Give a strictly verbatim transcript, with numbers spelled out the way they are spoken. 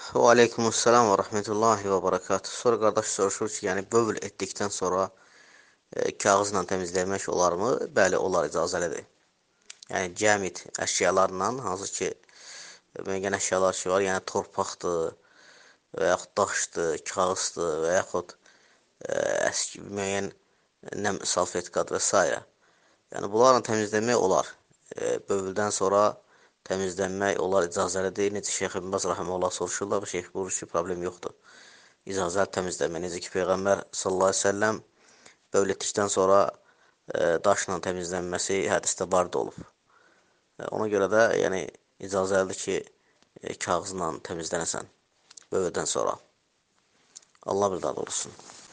Və aleykumussalam və rəhmətullahi və barakatuh. Sonra qardaş soruşur ki, yəni bövl etdikdən sonra e, kağızla təmizləmək olarmı? Bəli, olar, icazəlidir. Yəni cəmid əşyalarla, hansı ki, müəyyən əşyalar ki var, yəni torpaqdır, və yaxud daşdır, kağızdır, və yaxud e, əski müəyyən nəm salfetkadır və s. Yəni bunlarla təmizləmək olar. E, bövldən sonra təmizlənmək olar, icazəlidir. Necə Şeyx İbn Baz rəhməhullah soruşurlar və şeyx buyurur ki, problem yoxdur. İcazəli təmizləmək. Necə ki, Peyğəmbər sallallahu əleyhi və səlləm bövl etdikdən sonra e, daşla təmizlənməsi hədisdə bardı olub. E, ona görə də yəni icazəlidir ki, e, kağızla təmizlənəsən bövldən sonra. Allah bir daha doğrusun.